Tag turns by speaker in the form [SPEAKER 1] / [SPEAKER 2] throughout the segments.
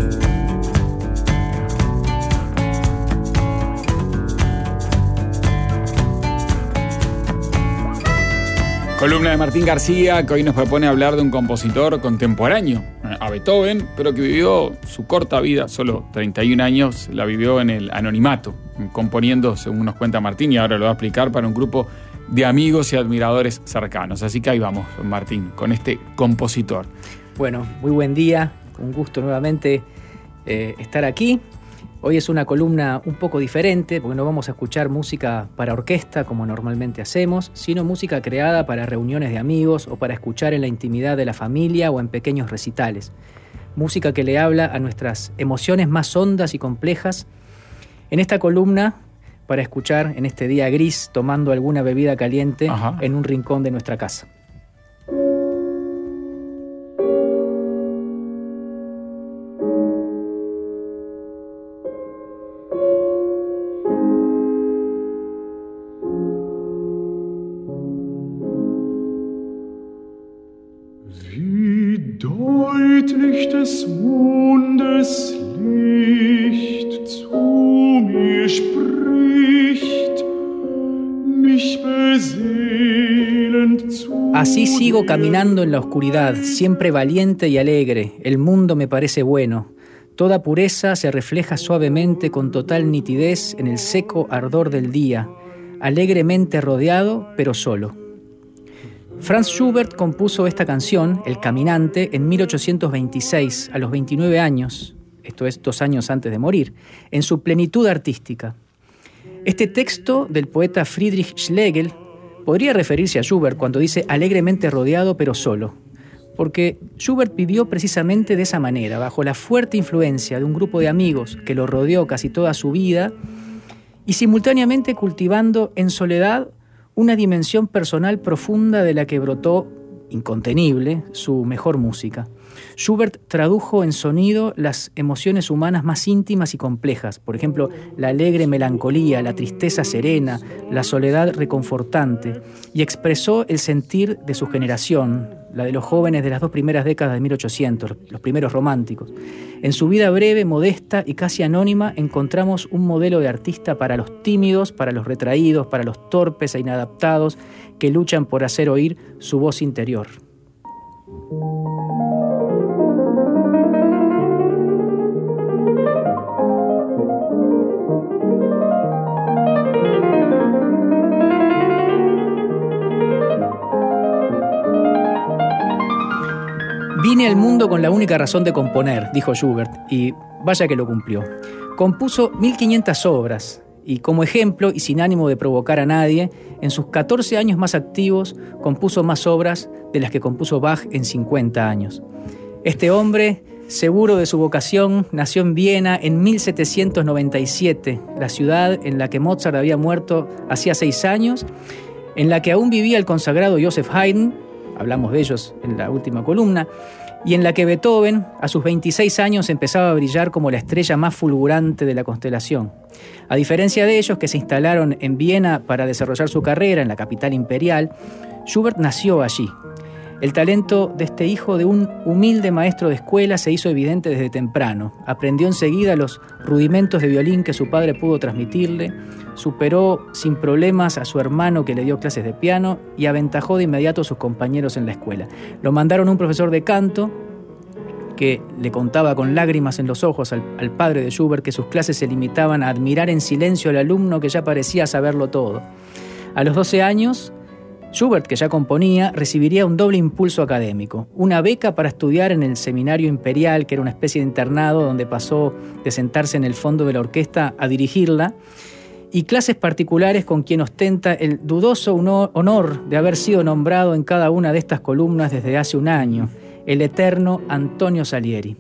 [SPEAKER 1] Columna de Martín García, que hoy nos propone hablar de un compositor contemporáneo a Beethoven, pero que vivió su corta vida, solo 31 años, la vivió en el anonimato, componiendo, según nos cuenta Martín, y ahora lo va a explicar, para un grupo de amigos y admiradores cercanos. Así que ahí vamos, Martín, con este compositor.
[SPEAKER 2] Bueno, muy buen día, un gusto nuevamente estar aquí. Hoy es una columna un poco diferente, porque no vamos a escuchar música para orquesta como normalmente hacemos, sino música creada para reuniones de amigos o para escuchar en la intimidad de la familia o en pequeños recitales. Música que le habla a nuestras emociones más hondas y complejas. En esta columna, para escuchar en este día gris, tomando alguna bebida caliente en un rincón de nuestra casa.
[SPEAKER 3] Deutlich des Mondes Licht zu mir spricht, mich beseelend zu.
[SPEAKER 2] Así sigo caminando en la oscuridad, siempre valiente y alegre. El mundo me parece bueno. Toda pureza se refleja suavemente con total nitidez en el seco ardor del día, alegremente rodeado, pero solo. Franz Schubert compuso esta canción, El Caminante, en 1826, a los 29 años, esto es 2 años antes de morir, en su plenitud artística. Este texto del poeta Friedrich Schlegel podría referirse a Schubert cuando dice alegremente rodeado pero solo, porque Schubert vivió precisamente de esa manera, bajo la fuerte influencia de un grupo de amigos que lo rodeó casi toda su vida y simultáneamente cultivando en soledad una dimensión personal profunda de la que brotó, incontenible, su mejor música. Schubert tradujo en sonido las emociones humanas más íntimas y complejas, por ejemplo, la alegre melancolía, la tristeza serena, la soledad reconfortante, y expresó el sentir de su generación, la de los jóvenes de las 2 primeras décadas de 1800, los primeros románticos. En su vida breve, modesta y casi anónima, encontramos un modelo de artista para los tímidos, para los retraídos, para los torpes e inadaptados que luchan por hacer oír su voz interior. Vine al mundo con la única razón de componer, dijo Schubert, y vaya que lo cumplió. Compuso 1500 obras, y como ejemplo, y sin ánimo de provocar a nadie, en sus 14 años más activos, compuso más obras de las que compuso Bach en 50 años. Este hombre, seguro de su vocación, nació en Viena en 1797, la ciudad en la que Mozart había muerto hacía 6 años, en la que aún vivía el consagrado Joseph Haydn, hablamos de ellos en la última columna, y en la que Beethoven, a sus 26 años, empezaba a brillar como la estrella más fulgurante de la constelación. A diferencia de ellos, que se instalaron en Viena para desarrollar su carrera en la capital imperial, Schubert nació allí. El talento de este hijo de un humilde maestro de escuela se hizo evidente desde temprano. Aprendió enseguida los rudimentos de violín que su padre pudo transmitirle, superó sin problemas a su hermano que le dio clases de piano y aventajó de inmediato a sus compañeros en la escuela. Lo mandaron a un profesor de canto que le contaba con lágrimas en los ojos al padre de Schubert que sus clases se limitaban a admirar en silencio al alumno que ya parecía saberlo todo. A los 12 años, Schubert, que ya componía, recibiría un doble impulso académico. Una beca para estudiar en el Seminario Imperial, que era una especie de internado donde pasó de sentarse en el fondo de la orquesta a dirigirla, y clases particulares con quien ostenta el dudoso honor de haber sido nombrado en cada una de estas columnas desde hace un año, el eterno Antonio Salieri.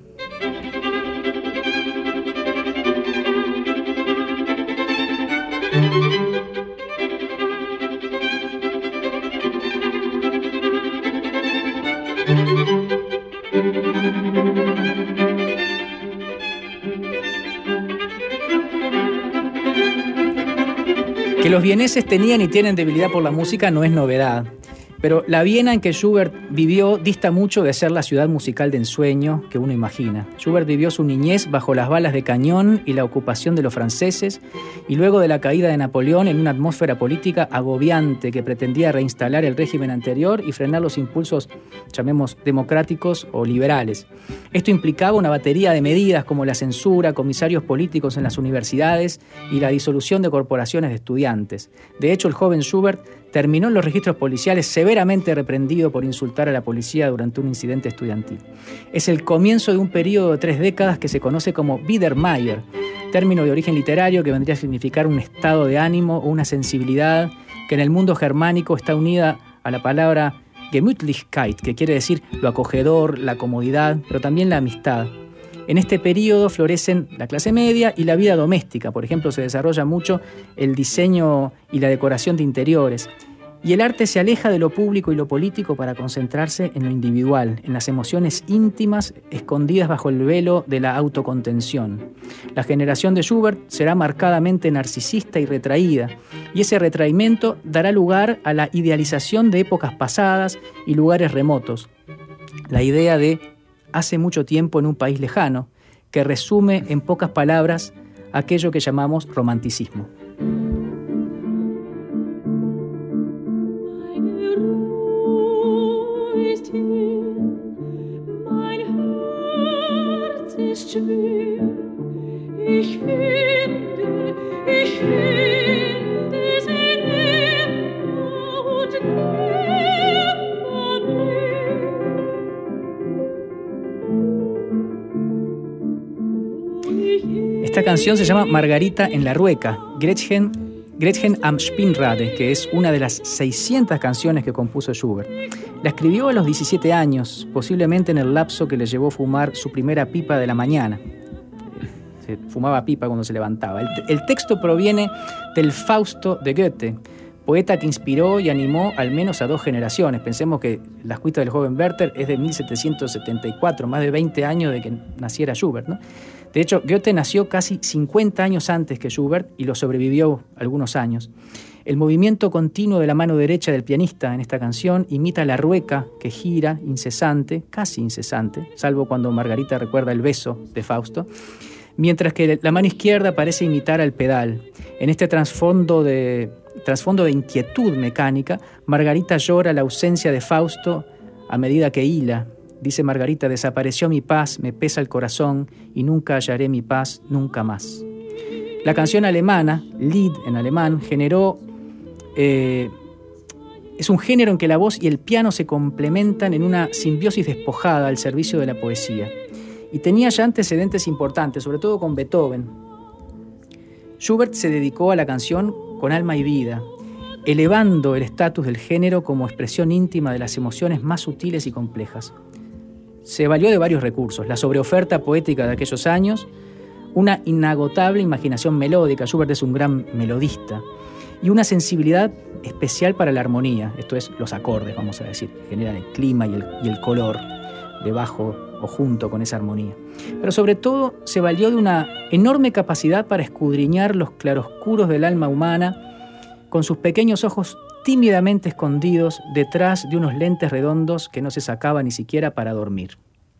[SPEAKER 2] Que los vieneses tenían y tienen debilidad por la música no es novedad. Pero la Viena en que Schubert vivió dista mucho de ser la ciudad musical de ensueño que uno imagina. Schubert vivió su niñez bajo las balas de cañón y la ocupación de los franceses, y luego de la caída de Napoleón en una atmósfera política agobiante que pretendía reinstalar el régimen anterior y frenar los impulsos, llamemos, democráticos o liberales. Esto implicaba una batería de medidas como la censura, comisarios políticos en las universidades y la disolución de corporaciones de estudiantes. De hecho, el joven Schubert terminó en los registros policiales severamente reprendido por insultar a la policía durante un incidente estudiantil. Es el comienzo de un periodo de 3 décadas que se conoce como Biedermeier, término de origen literario que vendría a significar un estado de ánimo o una sensibilidad que en el mundo germánico está unida a la palabra Gemütlichkeit, que quiere decir lo acogedor, la comodidad, pero también la amistad. En este periodo florecen la clase media y la vida doméstica. Por ejemplo, se desarrolla mucho el diseño y la decoración de interiores. Y el arte se aleja de lo público y lo político para concentrarse en lo individual, en las emociones íntimas escondidas bajo el velo de la autocontención. La generación de Schubert será marcadamente narcisista y retraída, y ese retraimiento dará lugar a la idealización de épocas pasadas y lugares remotos. La idea de hace mucho tiempo en un país lejano, que resume en pocas palabras aquello que llamamos romanticismo. Esta canción se llama Margarita en la Rueca, Gretchen am Spinnrade, que es una de las 600 canciones que compuso Schubert. La escribió a los 17 años, posiblemente en el lapso que le llevó a fumar su primera pipa de la mañana. Se fumaba pipa cuando se levantaba. El texto proviene del Fausto de Goethe, poeta que inspiró y animó al menos a 2 generaciones. Pensemos que La escuita del joven Werther es de 1774, más de 20 años de que naciera Schubert, ¿no? De hecho, Goethe nació casi 50 años antes que Schubert y lo sobrevivió algunos años. El movimiento continuo de la mano derecha del pianista en esta canción imita la rueca que gira incesante, casi incesante, salvo cuando Margarita recuerda el beso de Fausto, mientras que la mano izquierda parece imitar al pedal. En este trasfondo de inquietud mecánica, Margarita llora la ausencia de Fausto a medida que hila. Dice Margarita: desapareció mi paz, me pesa el corazón y nunca hallaré mi paz, nunca más. La canción alemana, Lied en alemán, es un género en que la voz y el piano se complementan en una simbiosis despojada al servicio de la poesía. Y tenía ya antecedentes importantes, sobre todo con Beethoven. Schubert se dedicó a la canción con alma y vida, elevando el estatus del género como expresión íntima de las emociones más sutiles y complejas. Se valió de varios recursos: la sobreoferta poética de aquellos años, una inagotable imaginación melódica — Schubert es un gran melodista — y una sensibilidad especial para la armonía, esto es, los acordes, vamos a decir, que generan el clima y el color debajo o junto con esa armonía. Pero sobre todo se valió de una enorme capacidad para escudriñar los claroscuros del alma humana con sus pequeños ojos tímidamente escondidos detrás de unos lentes redondos que no se sacaba ni siquiera para dormir.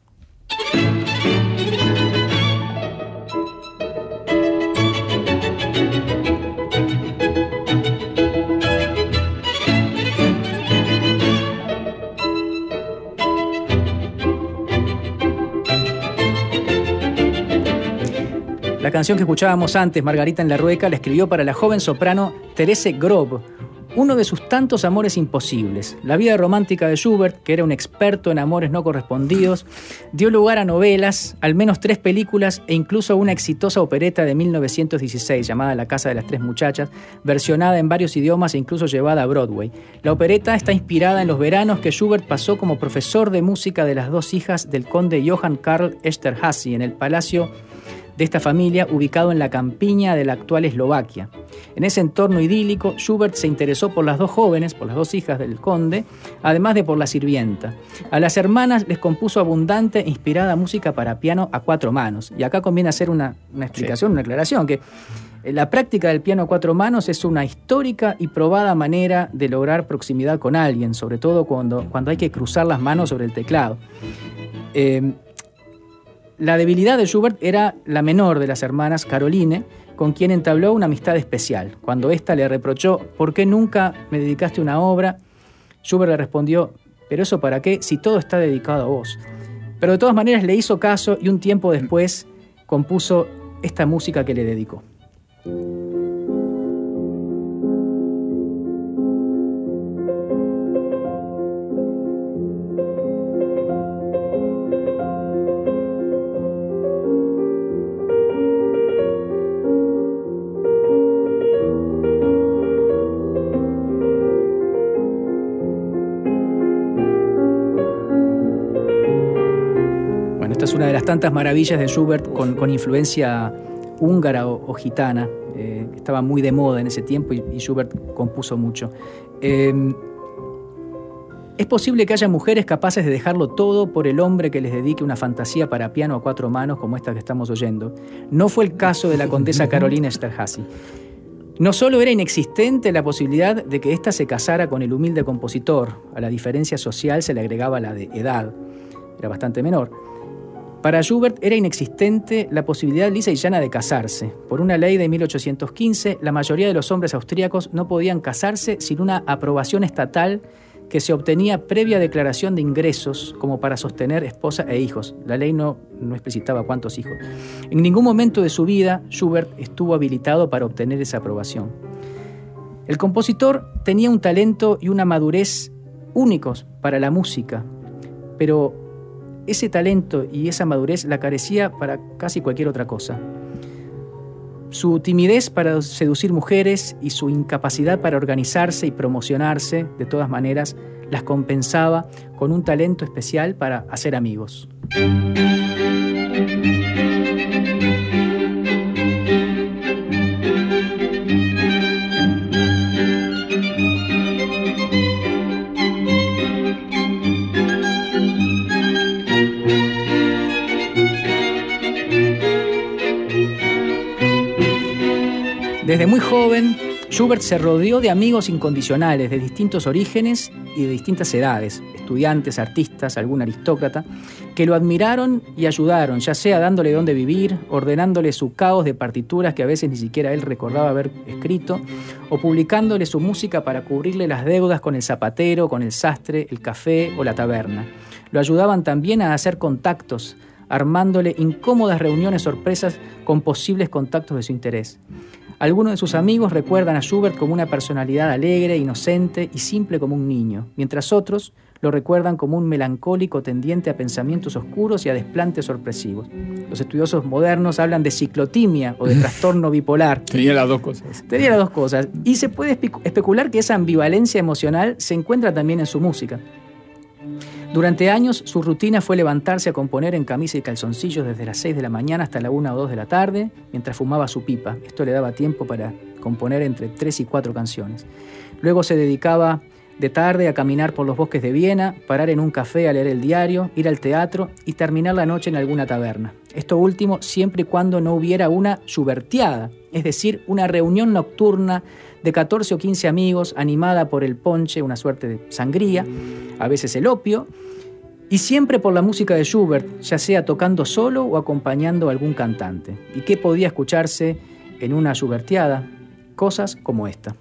[SPEAKER 2] La canción que escuchábamos antes, Margarita en la Rueca, la escribió para la joven soprano Therese Grob, uno de sus tantos amores imposibles. La vida romántica de Schubert, que era un experto en amores no correspondidos, dio lugar a novelas, al menos 3 películas e incluso una exitosa opereta de 1916 llamada La casa de las 3 muchachas, versionada en varios idiomas e incluso llevada a Broadway. La opereta está inspirada en los veranos que Schubert pasó como profesor de música de las 2 hijas del conde Johann Karl Esterházy en el Palacio de esta familia ubicado en la campiña de la actual Eslovaquia. En ese entorno idílico, Schubert se interesó por las dos jóvenes, por las dos hijas del conde, además de por la sirvienta. A las hermanas les compuso abundante e inspirada música para piano a 4 manos. Y acá conviene hacer una explicación, una aclaración, que la práctica del piano a 4 manos es una histórica y probada manera de lograr proximidad con alguien, sobre todo cuando hay que cruzar las manos sobre el teclado. La debilidad de Schubert era la menor de las hermanas, Caroline, con quien entabló una amistad especial. Cuando ésta le reprochó ¿por qué nunca me dedicaste una obra?, Schubert le respondió ¿pero eso para qué si todo está dedicado a vos? Pero de todas maneras le hizo caso y un tiempo después compuso esta música que le dedicó. Esta es una de las tantas maravillas de Schubert con influencia húngara o gitana. Estaba muy de moda en ese tiempo y Schubert compuso mucho. Es posible que haya mujeres capaces de dejarlo todo por el hombre que les dedique una fantasía para piano a 4 manos como esta que estamos oyendo. No fue el caso de la condesa Caroline Esterházy. No solo era inexistente la posibilidad de que ésta se casara con el humilde compositor, a la diferencia social se le agregaba la de edad, era bastante menor. Para Schubert era inexistente la posibilidad lisa y llana de casarse. Por una ley de 1815, la mayoría de los hombres austríacos no podían casarse sin una aprobación estatal que se obtenía previa declaración de ingresos como para sostener esposa e hijos. La ley no especificaba cuántos hijos. En ningún momento de su vida Schubert estuvo habilitado para obtener esa aprobación. El compositor tenía un talento y una madurez únicos para la música, pero ese talento y esa madurez la carecía para casi cualquier otra cosa. Su timidez para seducir mujeres y su incapacidad para organizarse y promocionarse, de todas maneras, las compensaba con un talento especial para hacer amigos. Desde muy joven, Schubert se rodeó de amigos incondicionales de distintos orígenes y de distintas edades, estudiantes, artistas, algún aristócrata, que lo admiraron y ayudaron, ya sea dándole dónde vivir, ordenándole su caos de partituras que a veces ni siquiera él recordaba haber escrito, o publicándole su música para cubrirle las deudas con el zapatero, con el sastre, el café o la taberna. Lo ayudaban también a hacer contactos, armándole incómodas reuniones sorpresas con posibles contactos de su interés. Algunos de sus amigos recuerdan a Schubert como una personalidad alegre, inocente y simple como un niño, mientras otros lo recuerdan como un melancólico tendiente a pensamientos oscuros y a desplantes sorpresivos. Los estudiosos modernos hablan de ciclotimia o de trastorno bipolar.
[SPEAKER 1] Tenía las dos cosas.
[SPEAKER 2] Tenía las dos cosas. Y se puede especular que esa ambivalencia emocional se encuentra también en su música. Durante años, su rutina fue levantarse a componer en camisa y calzoncillos desde las 6 de la mañana hasta la 1 o 2 de la tarde, mientras fumaba su pipa. Esto le daba tiempo para componer entre 3 y 4 canciones. Luego se dedicaba de tarde a caminar por los bosques de Viena, parar en un café a leer el diario, ir al teatro y terminar la noche en alguna taberna. Esto último siempre y cuando no hubiera una schubertiada, es decir, una reunión nocturna de 14 o 15 amigos animada por el ponche, una suerte de sangría, a veces el opio, y siempre por la música de Schubert, ya sea tocando solo o acompañando a algún cantante. ¿Y qué podía escucharse en una schubertiada? Cosas como esta.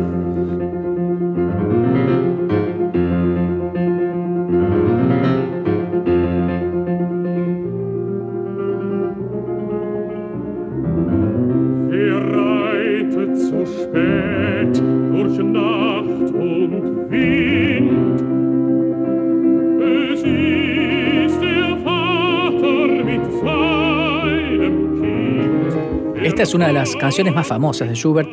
[SPEAKER 2] Esta es una de las canciones más famosas de Schubert,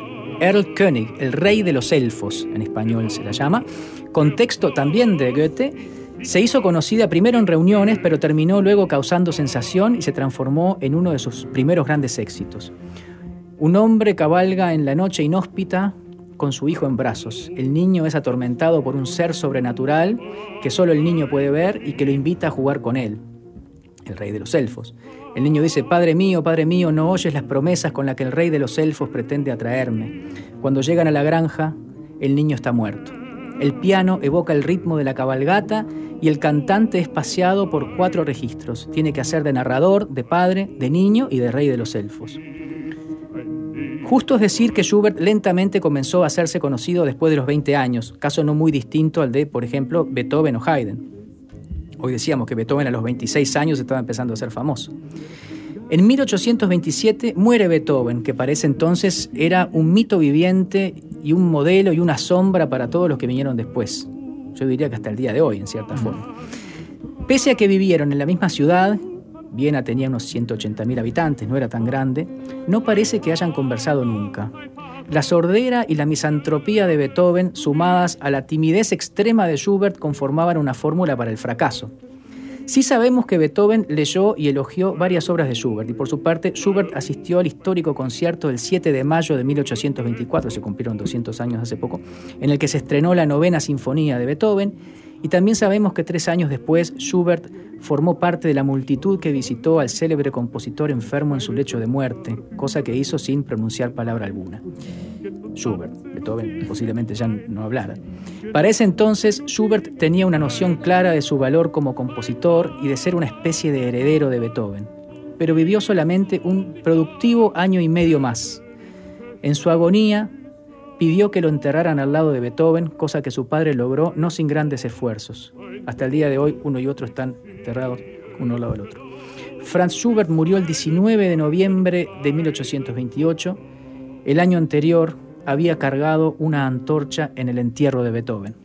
[SPEAKER 2] Erlkönig, el rey de los elfos, en español se la llama, con texto también de Goethe, Se hizo conocida primero en reuniones, pero terminó luego causando sensación y se transformó en uno de sus primeros grandes éxitos. Un hombre cabalga en la noche inhóspita con su hijo en brazos. El niño es atormentado por un ser sobrenatural que solo el niño puede ver y que lo invita a jugar con él, el rey de los elfos. El niño dice: Padre mío, no oyes las promesas con las que el rey de los elfos pretende atraerme. Cuando llegan a la granja, el niño está muerto. El piano evoca el ritmo de la cabalgata y el cantante es paseado por 4 registros. Tiene que hacer de narrador, de padre, de niño y de rey de los elfos. Justo es decir que Schubert lentamente comenzó a hacerse conocido después de los 20 años, caso no muy distinto al de, por ejemplo, Beethoven o Haydn. Hoy decíamos que Beethoven a los 26 años estaba empezando a ser famoso. En 1827 muere Beethoven, que para ese entonces era un mito viviente y un modelo y una sombra para todos los que vinieron después. Yo diría que hasta el día de hoy, en cierta forma. Pese a que vivieron en la misma ciudad, Viena tenía unos 180.000 habitantes, no era tan grande, no parece que hayan conversado nunca. La sordera y la misantropía de Beethoven, sumadas a la timidez extrema de Schubert, conformaban una fórmula para el fracaso. Sí sabemos que Beethoven leyó y elogió varias obras de Schubert, y por su parte Schubert asistió al histórico concierto del 7 de mayo de 1824, se cumplieron 200 años hace poco, en el que se estrenó la 9ª Sinfonía de Beethoven, y también sabemos que 3 años después Schubert formó parte de la multitud que visitó al célebre compositor enfermo en su lecho de muerte, cosa que hizo sin pronunciar palabra alguna. Schubert, Beethoven posiblemente ya no hablara. Para ese entonces, Schubert tenía una noción clara de su valor como compositor y de ser una especie de heredero de Beethoven, pero vivió solamente un productivo año y medio más. En su agonía, pidió que lo enterraran al lado de Beethoven, cosa que su padre logró no sin grandes esfuerzos. Hasta el día de hoy, uno y otro están enterrados uno al lado del otro. Franz Schubert murió el 19 de noviembre de 1828. El año anterior había cargado una antorcha en el entierro de Beethoven.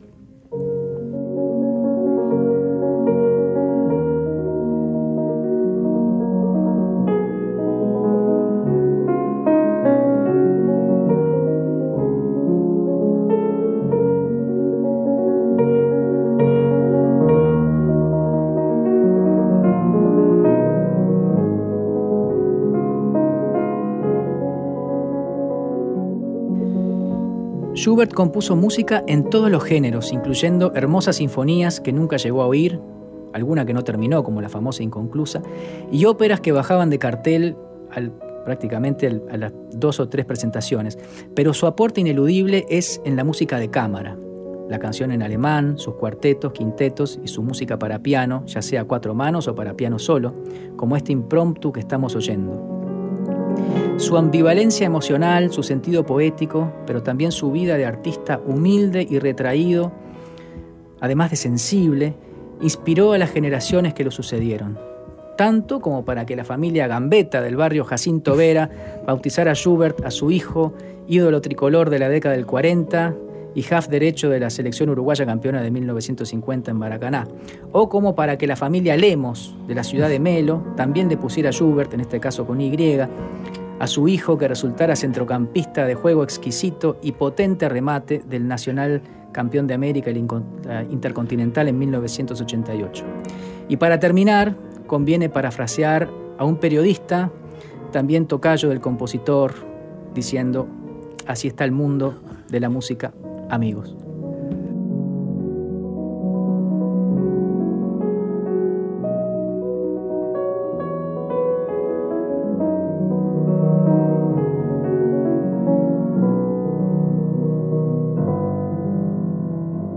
[SPEAKER 2] Schubert compuso música en todos los géneros, incluyendo hermosas sinfonías que nunca llegó a oír, alguna que no terminó, como la famosa Inconclusa, y óperas que bajaban de cartel prácticamente a las 2 o 3 presentaciones. Pero su aporte ineludible es en la música de cámara, la canción en alemán, sus cuartetos, quintetos y su música para piano, ya sea a 4 manos o para piano solo, como este impromptu que estamos oyendo. Su ambivalencia emocional, su sentido poético, pero también su vida de artista humilde y retraído, además de sensible, inspiró a las generaciones que lo sucedieron. Tanto como para que la familia Gambetta del barrio Jacinto Vera bautizara a Schubert a su hijo, ídolo tricolor de la década del 40 y half derecho de la selección uruguaya campeona de 1950 en Maracaná. O como para que la familia Lemos de la ciudad de Melo también le pusiera a Schubert, en este caso con Y, a su hijo que resultara centrocampista de juego exquisito y potente remate del Nacional campeón de América y la Intercontinental en 1988. Y para terminar, conviene parafrasear a un periodista, también tocayo del compositor, diciendo: así está el mundo de la música, amigos.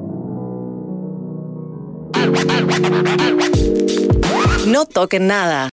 [SPEAKER 4] No toquen nada.